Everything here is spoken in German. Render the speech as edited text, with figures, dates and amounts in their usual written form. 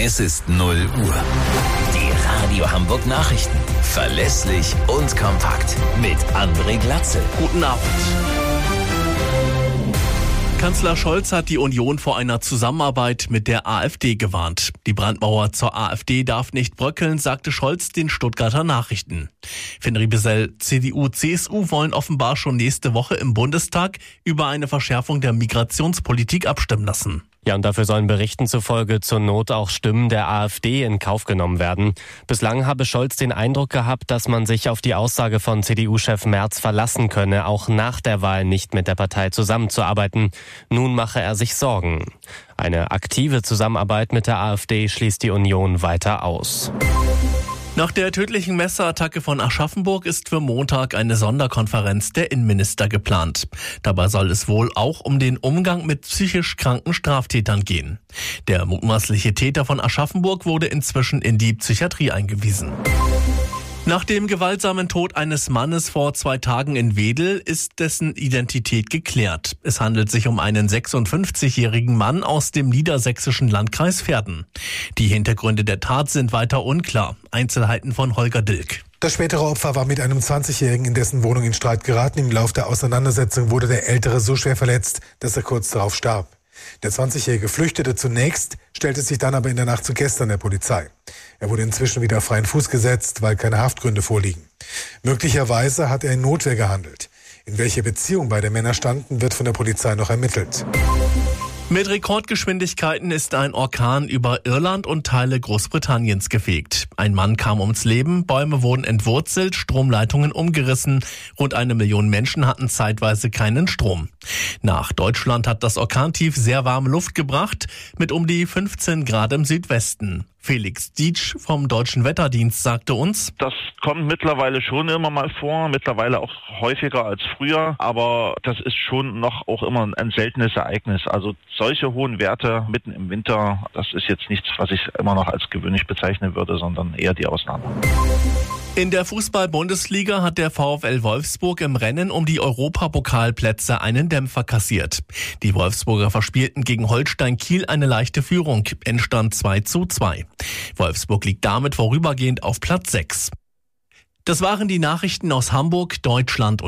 Es ist 0 Uhr. Die Radio Hamburg Nachrichten. Verlässlich und kompakt. Mit André Glatzel. Guten Abend. Kanzler Scholz hat die Union vor einer Zusammenarbeit mit der AfD gewarnt. Die Brandmauer zur AfD darf nicht bröckeln, sagte Scholz den Stuttgarter Nachrichten. Finn Riebesell, CDU, CSU wollen offenbar schon nächste Woche im Bundestag über eine Verschärfung der Migrationspolitik abstimmen lassen. Ja, und dafür sollen Berichten zufolge zur Not auch Stimmen der AfD in Kauf genommen werden. Bislang habe Scholz den Eindruck gehabt, dass man sich auf die Aussage von CDU-Chef Merz verlassen könne, auch nach der Wahl nicht mit der Partei zusammenzuarbeiten. Nun mache er sich Sorgen. Eine aktive Zusammenarbeit mit der AfD schließt die Union weiter aus. Nach der tödlichen Messerattacke von Aschaffenburg ist für Montag eine Sonderkonferenz der Innenminister geplant. Dabei soll es wohl auch um den Umgang mit psychisch kranken Straftätern gehen. Der mutmaßliche Täter von Aschaffenburg wurde inzwischen in die Psychiatrie eingewiesen. Nach dem gewaltsamen Tod eines Mannes vor 2 Tagen in Wedel ist dessen Identität geklärt. Es handelt sich um einen 56-jährigen Mann aus dem niedersächsischen Landkreis Verden. Die Hintergründe der Tat sind weiter unklar. Einzelheiten von Holger Dilk. Das spätere Opfer war mit einem 20-Jährigen in dessen Wohnung in Streit geraten. Im Lauf der Auseinandersetzung wurde der Ältere so schwer verletzt, dass er kurz darauf starb. Der 20-Jährige flüchtete zunächst, stellte sich dann aber in der Nacht zu gestern der Polizei. Er wurde inzwischen wieder auf freien Fuß gesetzt, weil keine Haftgründe vorliegen. Möglicherweise hat er in Notwehr gehandelt. In welcher Beziehung beide Männer standen, wird von der Polizei noch ermittelt. Mit Rekordgeschwindigkeiten ist ein Orkan über Irland und Teile Großbritanniens gefegt. Ein Mann kam ums Leben, Bäume wurden entwurzelt, Stromleitungen umgerissen. Rund 1 Million Menschen hatten zeitweise keinen Strom. Nach Deutschland hat das Orkantief sehr warme Luft gebracht, mit um die 15 Grad im Südwesten. Felix Dietsch vom Deutschen Wetterdienst sagte uns: Das kommt mittlerweile schon immer mal vor, mittlerweile auch häufiger als früher, aber das ist schon noch auch immer ein seltenes Ereignis. Also solche hohen Werte mitten im Winter, das ist jetzt nichts, was ich immer noch als gewöhnlich bezeichnen würde, sondern eher die Ausnahme. In der Fußball-Bundesliga hat der VfL Wolfsburg im Rennen um die Europapokalplätze einen Dämpfer kassiert. Die Wolfsburger verspielten gegen Holstein Kiel eine leichte Führung, Endstand 2:2. Wolfsburg liegt damit vorübergehend auf Platz 6. Das waren die Nachrichten aus Hamburg, Deutschland und